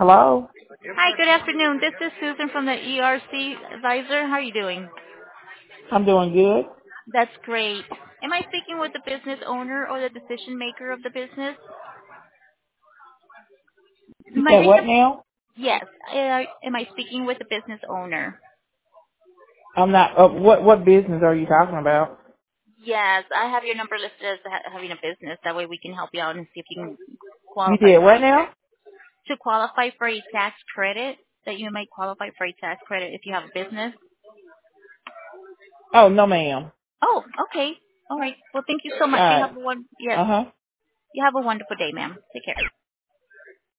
Hello? Hi, good afternoon. This is Susan from the ERC Advisor. How are you doing? I'm doing good. That's great. Am I speaking with the business owner or the decision maker of the business? You My said what reason, now? yes. Am I speaking with the business owner? I'm not, what business are you talking about? Yes, I have your number listed as having a business. That way we can help you out and see if you can You qualify did for what a now? tax. To qualify for a tax credit, that you might qualify for a tax credit if you have a business. Oh, no ma'am. Oh, okay. All right. Well, thank you so much. You Alright. have a one. Yes, Uh-huh. you have a wonderful day, ma'am. Take care.